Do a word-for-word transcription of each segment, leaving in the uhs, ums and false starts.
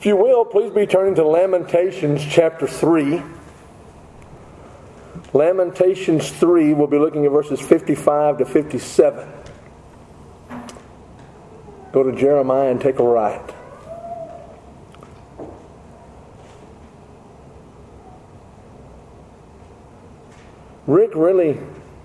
If you will, please be turning to Lamentations chapter three. Lamentations three, we'll be looking at verses fifty-five to fifty-seven. Go to Jeremiah and take a right. Rick really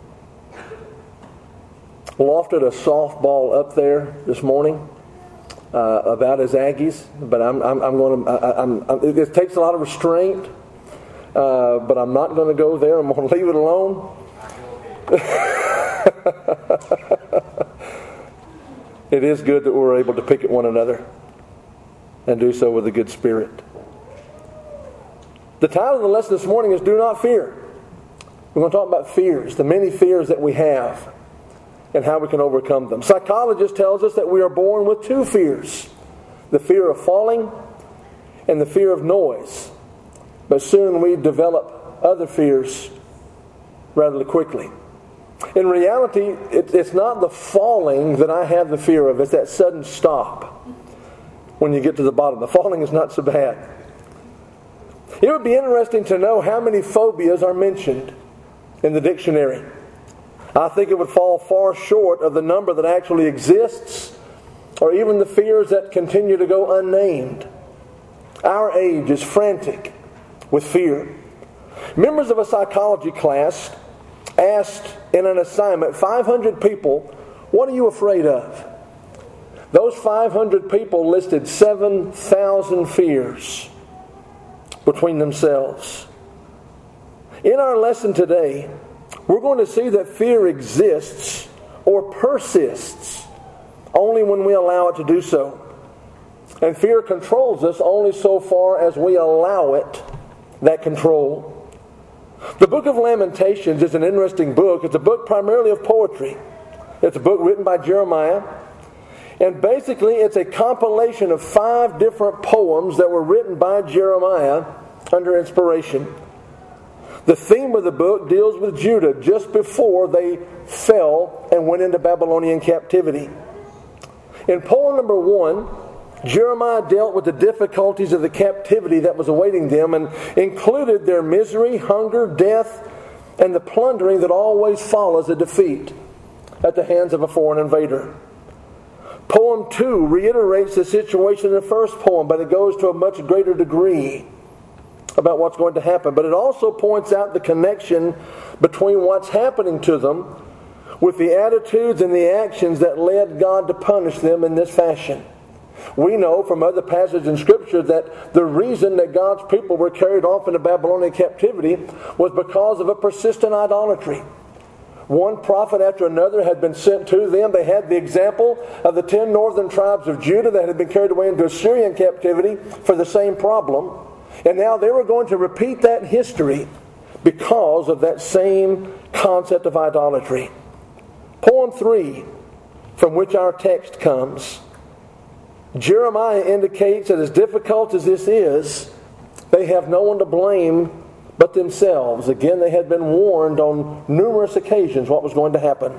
lofted a softball up there this morning uh, about his Aggies, but I'm, I'm, I'm going to. I'm, I'm, it takes a lot of restraint, uh, but I'm not going to go there. I'm going to leave it alone. It is good that we're able to pick at one another and do so with a good spirit. The title of the lesson this morning is "Do Not Fear." We're going to talk about fears, the many fears that we have, and how we can overcome them. Psychologists tells us that we are born with two fears: the fear of falling and the fear of noise. But soon we develop other fears rather quickly. In reality, it, it's not the falling that I have the fear of. It's that sudden stop when you get to the bottom. The falling is not so bad. It would be interesting to know how many phobias are mentioned in the dictionary. I think it would fall far short of the number that actually exists, or even the fears that continue to go unnamed. Our age is frantic with fear. Members of a psychology class asked in an assignment five hundred people, "What are you afraid of?" Those five hundred people listed seven thousand fears between themselves. In our lesson today, we're going to see that fear exists or persists only when we allow it to do so. And fear controls us only so far as we allow it that control. The book of Lamentations is an interesting book. It's a book primarily of poetry. It's a book written by Jeremiah. And basically it's a compilation of five different poems that were written by Jeremiah under inspiration. The theme of the book deals with Judah just before they fell and went into Babylonian captivity. In poem number one, Jeremiah dealt with the difficulties of the captivity that was awaiting them and included their misery, hunger, death, and the plundering that always follows a defeat at the hands of a foreign invader. Poem two reiterates the situation in the first poem, but it goes to a much greater degree about what's going to happen. But it also points out the connection between what's happening to them with the attitudes and the actions that led God to punish them in this fashion. We know from other passages in Scripture that the reason that God's people were carried off into Babylonian captivity was because of a persistent idolatry. One prophet after another had been sent to them. They had the example of the ten northern tribes of Judah that had been carried away into Assyrian captivity for the same problem. And now they were going to repeat that history because of that same concept of idolatry. Poem three, from which our text comes, Jeremiah indicates that as difficult as this is, they have no one to blame but themselves. Again, they had been warned on numerous occasions what was going to happen.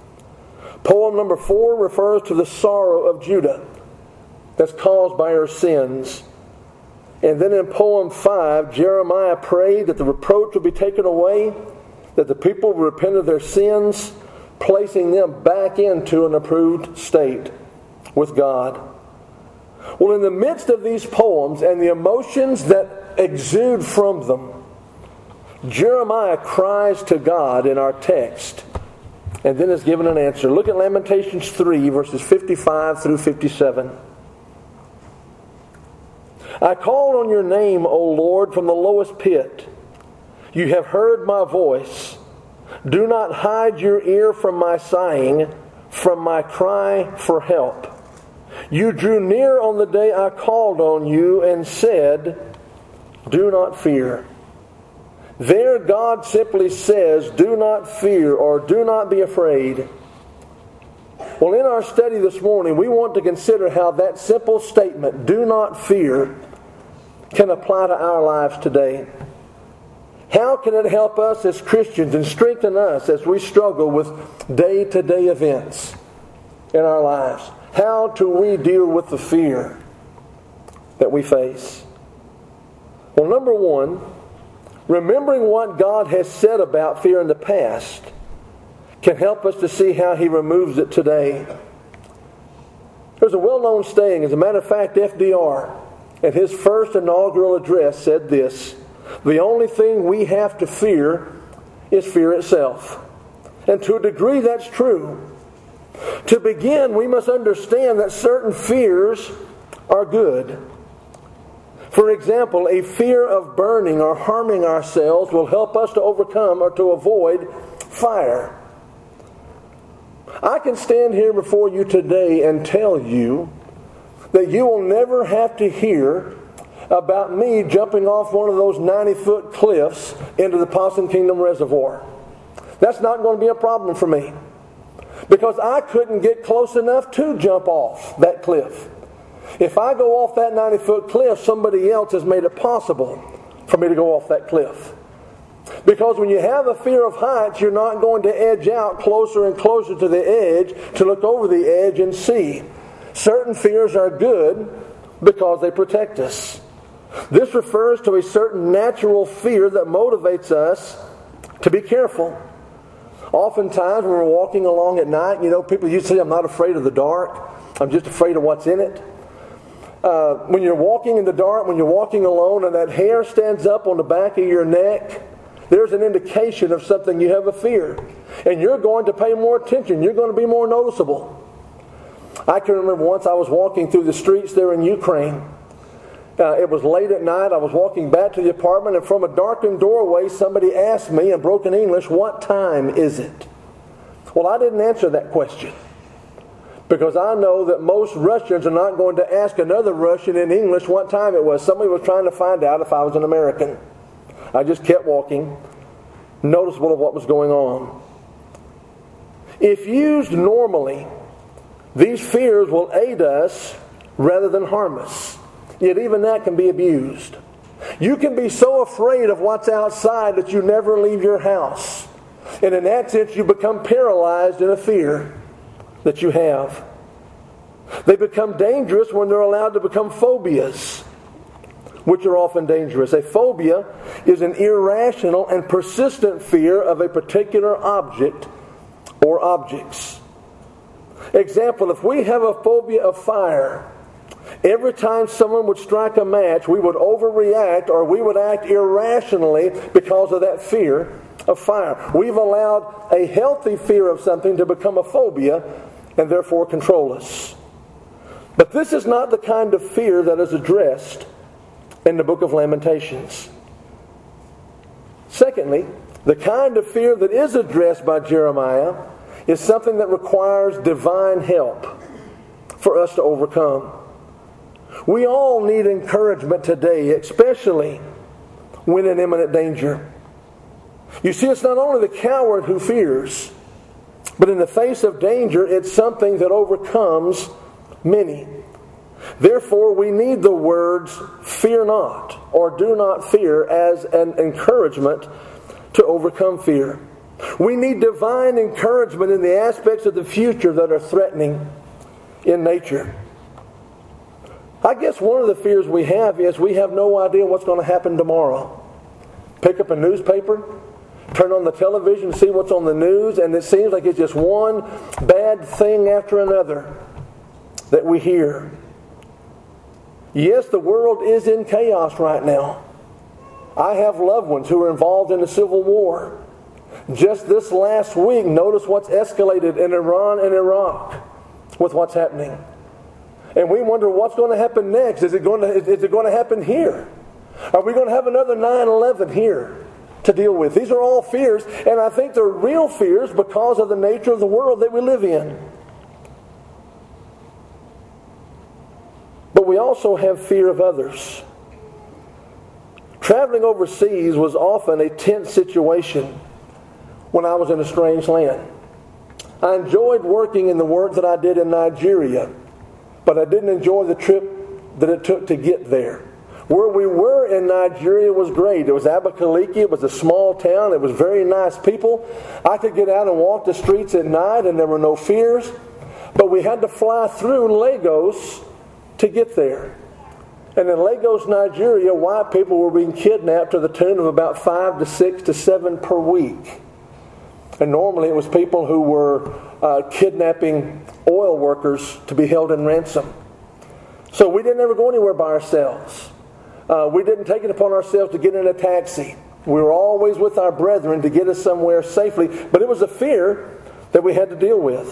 Poem number four refers to the sorrow of Judah that's caused by her sins. And then in poem five, Jeremiah prayed that the reproach would be taken away, that the people would repent of their sins, placing them back into an approved state with God. Well, in the midst of these poems and the emotions that exude from them, Jeremiah cries to God in our text and then is given an answer. Look at Lamentations three, verses fifty-five through fifty-seven. I called on your name, O Lord, from the lowest pit. You have heard my voice. Do not hide your ear from my sighing, from my cry for help. You drew near on the day I called on you and said, do not fear. There God simply says, do not fear or do not be afraid. Well, in our study this morning, we want to consider how that simple statement, do not fear, can apply to our lives today. How can it help us as Christians and strengthen us as we struggle with day-to-day events in our lives? How do we deal with the fear that we face? Well, number one, remembering what God has said about fear in the past can help us to see how He removes it today. There's a well-known saying. As a matter of fact, F D R, in his first inaugural address, said this: "The only thing we have to fear is fear itself." And to a degree, that's true. To begin, we must understand that certain fears are good. For example, a fear of burning or harming ourselves will help us to overcome or to avoid fire. I can stand here before you today and tell you that you will never have to hear about me jumping off one of those ninety-foot cliffs into the Possum Kingdom Reservoir. That's not going to be a problem for me, because I couldn't get close enough to jump off that cliff. If I go off that ninety-foot cliff, somebody else has made it possible for me to go off that cliff. Because when you have a fear of heights, you're not going to edge out closer and closer to the edge to look over the edge and see. Certain fears are good because they protect us. This refers to a certain natural fear that motivates us to be careful. Oftentimes when we're walking along at night, you know, people used to say, "I'm not afraid of the dark. I'm just afraid of what's in it." Uh, when you're walking in the dark, when you're walking alone and that hair stands up on the back of your neck, there's an indication of something you have a fear. And you're going to pay more attention. You're going to be more noticeable. I can remember once I was walking through the streets there in Ukraine. Uh, it was late at night. I was walking back to the apartment, and from a darkened doorway, somebody asked me in broken English, "What time is it?" Well, I didn't answer that question, because I know that most Russians are not going to ask another Russian in English what time it was. Somebody was trying to find out if I was an American. I just kept walking, noticeable of what was going on. If used normally, these fears will aid us rather than harm us. Yet even that can be abused. You can be so afraid of what's outside that you never leave your house. And in that sense, you become paralyzed in a fear that you have. They become dangerous when they're allowed to become phobias, which are often dangerous. A phobia is an irrational and persistent fear of a particular object or objects. Example, if we have a phobia of fire, every time someone would strike a match, we would overreact or we would act irrationally because of that fear of fire. We've allowed a healthy fear of something to become a phobia and therefore control us. But this is not the kind of fear that is addressed in the book of Lamentations. Secondly, the kind of fear that is addressed by Jeremiah is something that requires divine help for us to overcome. We all need encouragement today, especially when in imminent danger. You see, it's not only the coward who fears, but in the face of danger, it's something that overcomes many. Therefore, we need the words "fear not" or "do not fear" as an encouragement to overcome fear. We need divine encouragement in the aspects of the future that are threatening in nature. I guess one of the fears we have is we have no idea what's going to happen tomorrow. Pick up a newspaper, turn on the television, see what's on the news, and it seems like it's just one bad thing after another that we hear. Yes, the world is in chaos right now. I have loved ones who are involved in the Civil War. Just this last week, notice what's escalated in Iran and Iraq with what's happening. And we wonder what's going to happen next. Is it going to, is it going to happen here? Are we going to have another nine eleven here to deal with? These are all fears, and I think they're real fears because of the nature of the world that we live in. But we also have fear of others. Traveling overseas was often a tense situation when I was in a strange land. I enjoyed working in the work that I did in Nigeria, but I didn't enjoy the trip that it took to get there. Where we were in Nigeria was great. It was Abakaliki. It was a small town. It was very nice people. I could get out and walk the streets at night and there were no fears. But we had to fly through Lagos to get there. And in Lagos, Nigeria, white people were being kidnapped to the tune of about five to six to seven per week. And normally it was people who were uh, kidnapping oil workers to be held in ransom. So we didn't ever go anywhere by ourselves. Uh, we didn't take it upon ourselves to get in a taxi. We were always with our brethren to get us somewhere safely. But it was a fear that we had to deal with.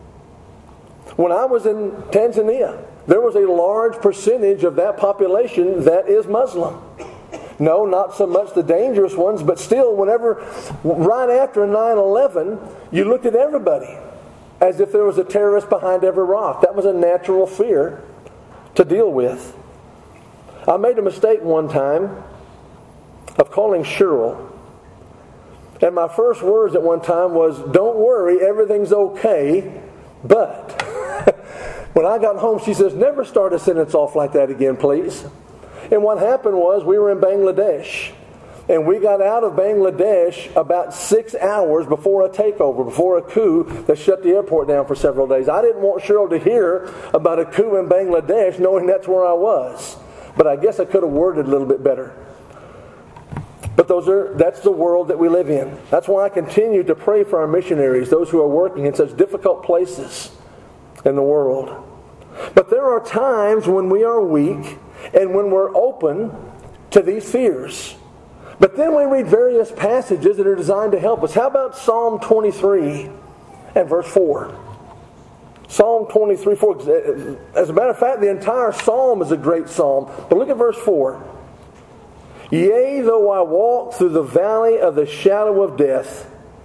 When I was in Tanzania, there was a large percentage of that population that is Muslim. No, not so much the dangerous ones, but still, whenever, right after nine eleven, you looked at everybody as if there was a terrorist behind every rock. That was a natural fear to deal with. I made a mistake one time of calling Cheryl. And my first words at one time was, "Don't worry, everything's okay, but..." When I got home, she says, "Never start a sentence off like that again, please." And what happened was, we were in Bangladesh. And we got out of Bangladesh about six hours before a takeover, before a coup that shut the airport down for several days. I didn't want Cheryl to hear about a coup in Bangladesh, knowing that's where I was. But I guess I could have worded a little bit better. But those are that's the world that we live in. That's why I continue to pray for our missionaries, those who are working in such difficult places in the world. But there are times when we are weak and when we're open to these fears. But then we read various passages that are designed to help us. How about Psalm twenty-three and verse four? Psalm twenty-three, four. As a matter of fact, the entire psalm is a great psalm. But look at verse four. "Yea, though I walk through the valley of the shadow of death,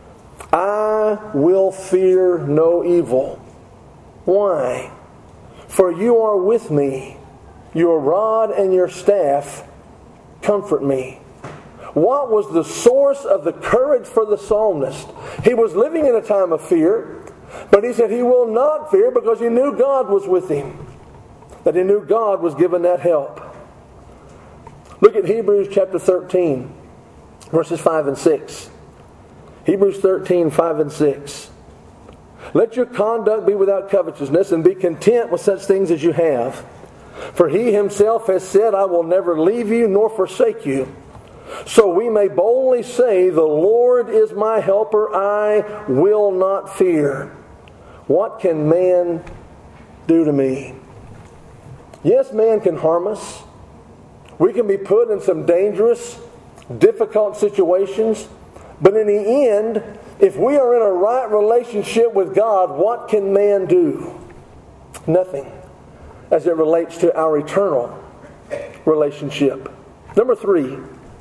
I will fear no evil." Why? "For you are with me. Your rod and your staff comfort me." What was the source of the courage for the psalmist? He was living in a time of fear, but he said he will not fear because he knew God was with him. That he knew God was giving that help. Look at Hebrews chapter thirteen, verses five and six. Hebrews thirteen, five and six. "Let your conduct be without covetousness, and be content with such things as you have. For he himself has said, I will never leave you nor forsake you. So we may boldly say, the Lord is my helper, I will not fear. What can man do to me?" Yes, man can harm us. We can be put in some dangerous, difficult situations. But in the end, if we are in a right relationship with God, what can man do? Nothing, as it relates to our eternal relationship. Number three,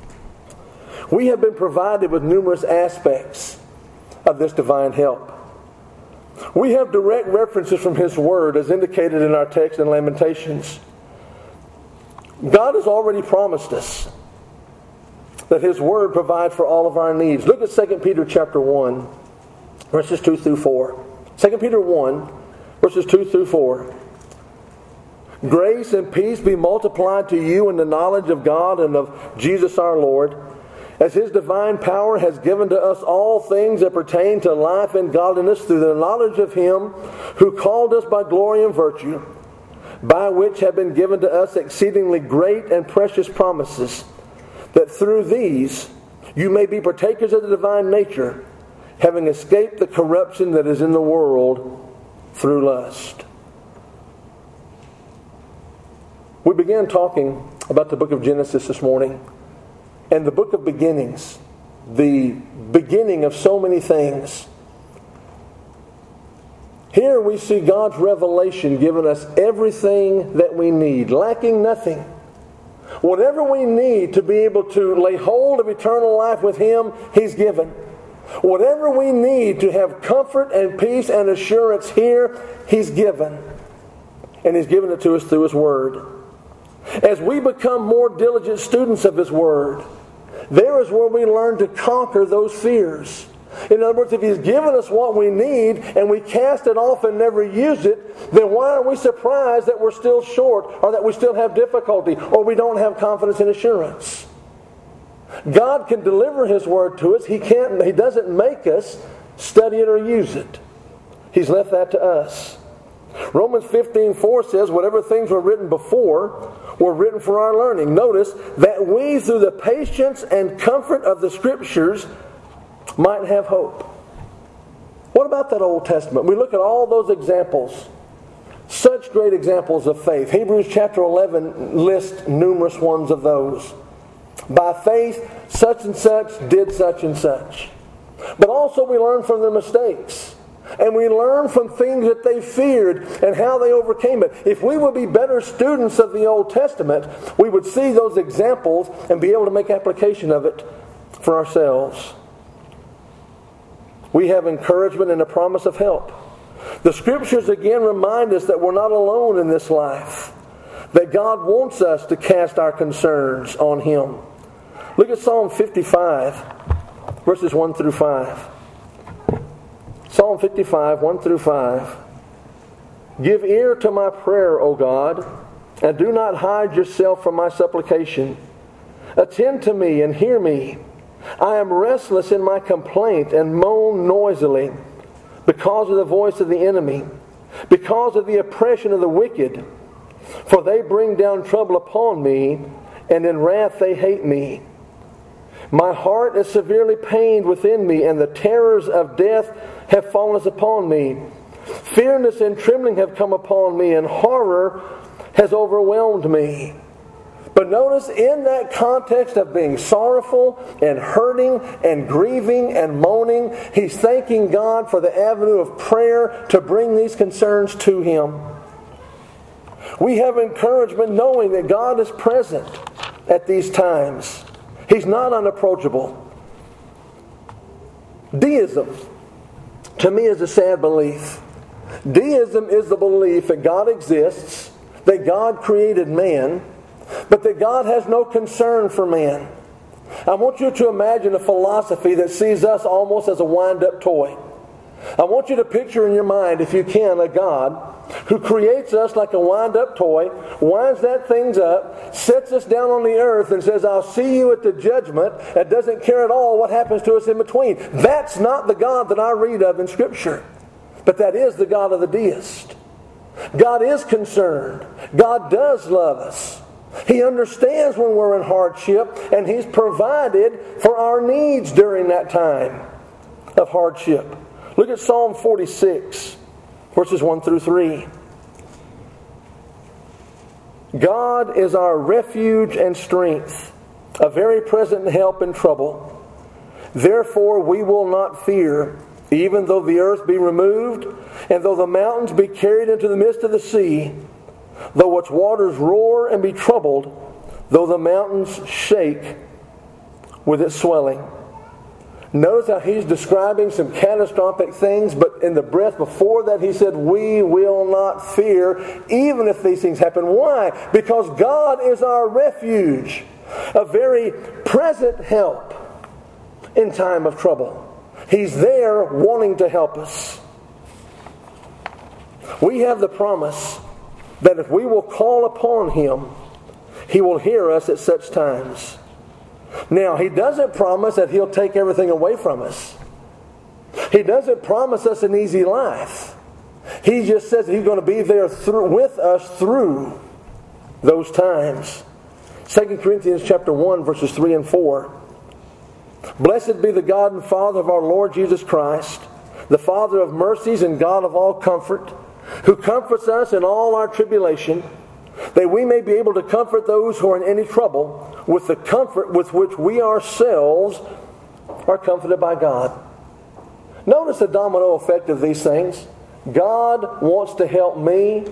we have been provided with numerous aspects of this divine help. We have direct references from His Word as indicated in our text in Lamentations. God has already promised us that His Word provides for all of our needs. Look at Second Peter chapter one, verses two through four. Second Peter one, verses two through four. "Grace and peace be multiplied to you in the knowledge of God and of Jesus our Lord, as His divine power has given to us all things that pertain to life and godliness through the knowledge of Him who called us by glory and virtue, by which have been given to us exceedingly great and precious promises, that through these you may be partakers of the divine nature, having escaped the corruption that is in the world through lust." We began talking about the book of Genesis this morning, and the book of beginnings, the beginning of so many things. Here we see God's revelation giving us everything that we need, lacking nothing. Whatever we need to be able to lay hold of eternal life with Him, He's given. Whatever we need to have comfort and peace and assurance here, He's given. And He's given it to us through His Word. As we become more diligent students of His Word, there is where we learn to conquer those fears. In other words, if He's given us what we need and we cast it off and never use it, then why are we surprised that we're still short, or that we still have difficulty, or we don't have confidence and assurance? God can deliver His Word to us. He can't. He doesn't make us study it or use it. He's left that to us. Romans fifteen four says, whatever things were written before were written for our learning. Notice that we, through the patience and comfort of the Scriptures, might have hope. What about that Old Testament? We look at all those examples. Such great examples of faith. Hebrews chapter eleven lists numerous ones of those. By faith, such and such did such and such. But also we learn from their mistakes. And we learn from things that they feared and how they overcame it. If we would be better students of the Old Testament, we would see those examples and be able to make application of it for ourselves. We have encouragement and a promise of help. The Scriptures again remind us that we're not alone in this life. That God wants us to cast our concerns on Him. Look at Psalm fifty-five, verses one through five. Psalm fifty-five, one through five. Give ear to my prayer, O God, and do not hide yourself from my supplication. Attend to me and hear me. I am restless in my complaint and moan noisily because of the voice of the enemy, because of the oppression of the wicked. For they bring down trouble upon me, and in wrath they hate me. My heart is severely pained within me, and the terrors of death have fallen upon me. Fearness and trembling have come upon me, and horror has overwhelmed me. But notice, in that context of being sorrowful and hurting and grieving and moaning, he's thanking God for the avenue of prayer to bring these concerns to Him. We have encouragement knowing that God is present at these times. He's not unapproachable. Deism, to me, is a sad belief. Deism is the belief that God exists, that God created man, but that God has no concern for man. I want you to imagine a philosophy that sees us almost as a wind-up toy. I want you to picture in your mind, if you can, a God who creates us like a wind-up toy, winds that thing up, sets us down on the earth and says, I'll see you at the judgment, and doesn't care at all what happens to us in between. That's not the God that I read of in Scripture. But that is the God of the deist. God is concerned. God does love us. He understands when we're in hardship, and He's provided for our needs during that time of hardship. Look at Psalm forty-six, verses one through three. God is our refuge and strength, a very present help in trouble. Therefore we will not fear, even though the earth be removed, and though the mountains be carried into the midst of the sea, though its waters roar and be troubled, though the mountains shake with its swelling. Notice how he's describing some catastrophic things, but in the breath before that he said, we will not fear, even if these things happen. Why? Because God is our refuge, a very present help in time of trouble. He's there wanting to help us. We have the promise that if we will call upon Him, He will hear us at such times. Now, He doesn't promise that He'll take everything away from us. He doesn't promise us an easy life. He just says that He's going to be there through, with us through those times. Second Corinthians chapter one, verses three and four. Blessed be the God and Father of our Lord Jesus Christ, the Father of mercies and God of all comfort, who comforts us in all our tribulation, that we may be able to comfort those who are in any trouble with the comfort with which we ourselves are comforted by God. Notice the domino effect of these things. God wants to help me.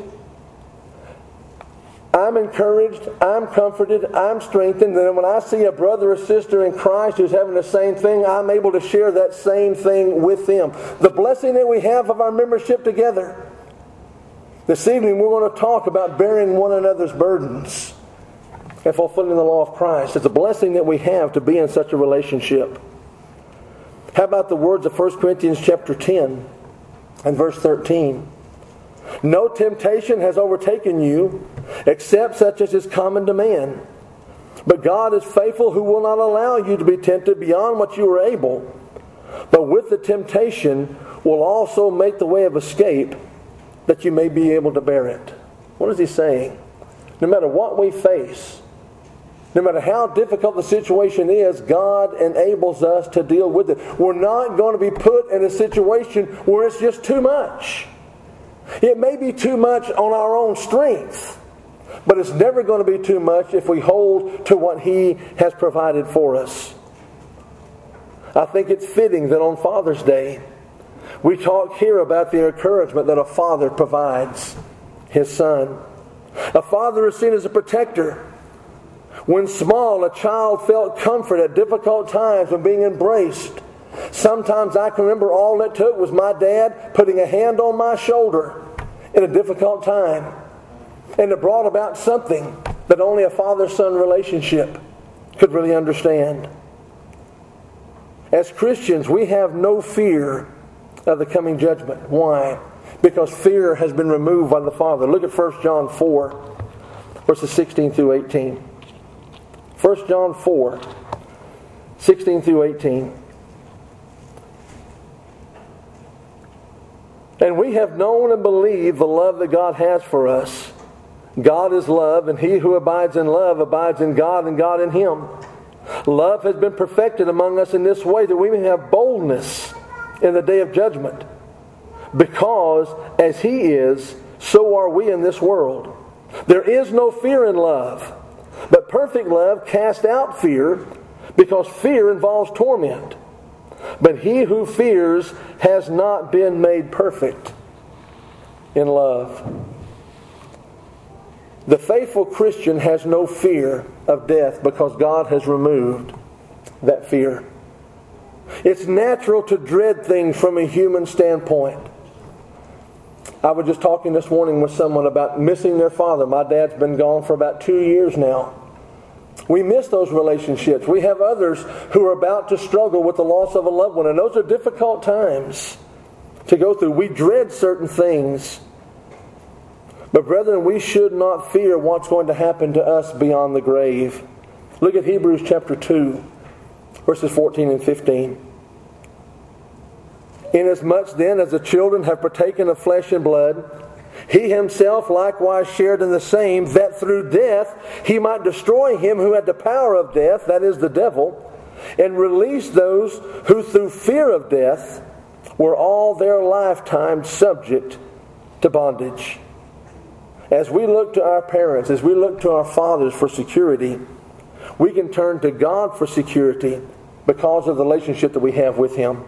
I'm encouraged, I'm comforted, I'm strengthened. And when I see a brother or sister in Christ who's having the same thing, I'm able to share that same thing with them. The blessing that we have of our membership together. This evening we're going to talk about bearing one another's burdens and fulfilling the law of Christ. It's a blessing that we have to be in such a relationship. How about the words of First Corinthians chapter ten and verse thirteen? No temptation has overtaken you except such as is common to man. But God is faithful, who will not allow you to be tempted beyond what you are able, but with the temptation will also make the way of escape that you may be able to bear it. What is he saying? No matter what we face, no matter how difficult the situation is, God enables us to deal with it. We're not going to be put in a situation where it's just too much. It may be too much on our own strength, but it's never going to be too much if we hold to what He has provided for us. I think it's fitting that on Father's Day, we talk here about the encouragement that a father provides his son. A father is seen as a protector. When small, a child felt comfort at difficult times when being embraced. Sometimes I can remember all it took was my dad putting a hand on my shoulder in a difficult time. And it brought about something that only a father-son relationship could really understand. As Christians, we have no fear of the coming judgment. Why? Because fear has been removed by the Father. Look at First John four, verses sixteen through eighteen. First John four, sixteen through eighteen. And we have known and believed the love that God has for us. God is love, and he who abides in love abides in God, and God in him. Love has been perfected among us in this way, that we may have boldness in the day of judgment. Because as He is, so are we in this world. There is no fear in love, but perfect love casts out fear, because fear involves torment. But he who fears has not been made perfect in love. The faithful Christian has no fear of death because God has removed that fear. It's natural to dread things from a human standpoint. I was just talking this morning with someone about missing their father. My dad's been gone for about two years now. We miss those relationships. We have others who are about to struggle with the loss of a loved one, and those are difficult times to go through. We dread certain things. But brethren, we should not fear what's going to happen to us beyond the grave. Look at Hebrews chapter two, verses fourteen and fifteen. Inasmuch then as the children have partaken of flesh and blood, he himself likewise shared in the same, that through death he might destroy him who had the power of death, that is the devil, and release those who through fear of death were all their lifetime subject to bondage. As we look to our parents, as we look to our fathers for security, we can turn to God for security because of the relationship that we have with Him.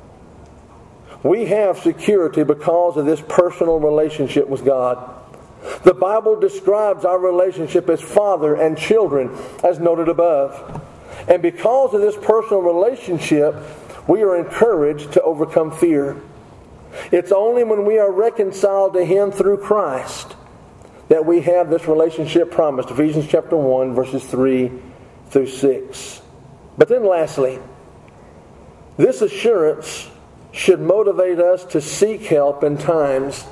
We have security because of this personal relationship with God. The Bible describes our relationship as father and children, as noted above. And because of this personal relationship, we are encouraged to overcome fear. It's only when we are reconciled to Him through Christ that we have this relationship promised. Ephesians chapter one, verses three through six. But then lastly, this assurance should motivate us to seek help in times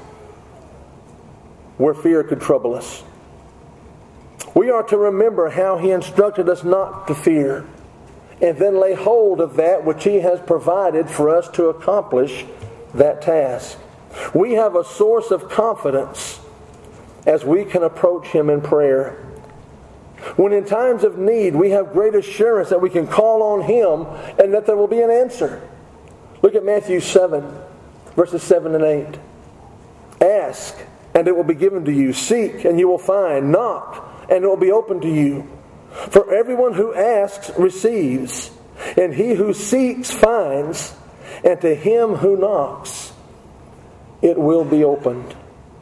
where fear could trouble us. We are to remember how He instructed us not to fear, and then lay hold of that which He has provided for us to accomplish that task. We have a source of confidence as we can approach Him in prayer. When in times of need, we have great assurance that we can call on Him and that there will be an answer. Look at Matthew seven, verses seven and eight. Ask, and it will be given to you. Seek, and you will find. Knock, and it will be opened to you. For everyone who asks receives, and he who seeks finds, and to him who knocks it will be opened.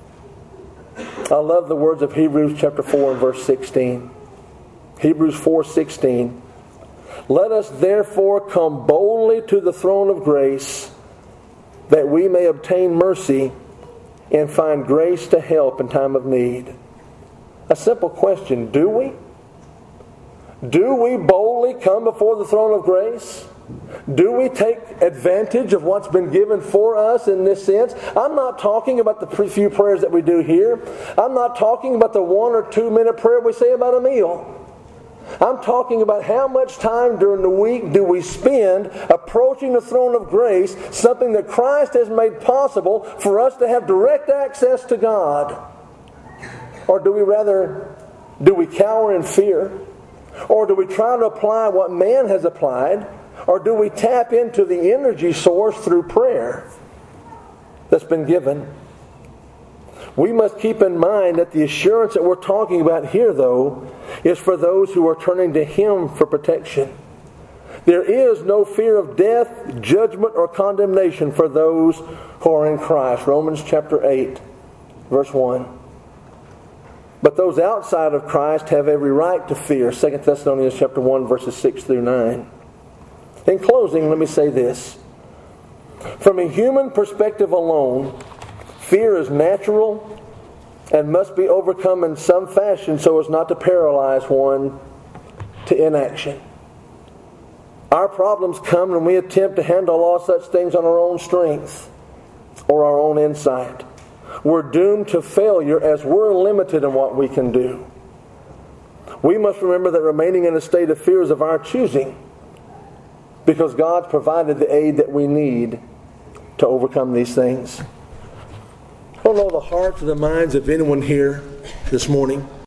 I love the words of Hebrews chapter four and verse sixteen. Hebrews four sixteen. Let us therefore come boldly to the throne of grace, that we may obtain mercy and find grace to help in time of need. A simple question, do we? Do we boldly come before the throne of grace? Do we take advantage of what's been given for us in this sense? I'm not talking about the few prayers that we do here. I'm not talking about the one or two minute prayer we say about a meal. I'm talking about how much time during the week do we spend approaching the throne of grace, something that Christ has made possible for us to have direct access to God. Or do we rather, do we cower in fear? Or do we try to apply what man has applied? Or do we tap into the energy source through prayer that's been given? We must keep in mind that the assurance that we're talking about here, though, is for those who are turning to Him for protection. There is no fear of death, judgment, or condemnation for those who are in Christ. Romans chapter eight, verse one. But those outside of Christ have every right to fear. Second Thessalonians chapter one, verses six through nine. In closing, let me say this. From a human perspective alone, fear is natural and must be overcome in some fashion so as not to paralyze one to inaction. Our problems come when we attempt to handle all such things on our own strength or our own insight. We're doomed to failure as we're limited in what we can do. We must remember that remaining in a state of fear is of our choosing, because God's provided the aid that we need to overcome these things. I don't know the hearts or the minds of anyone here this morning.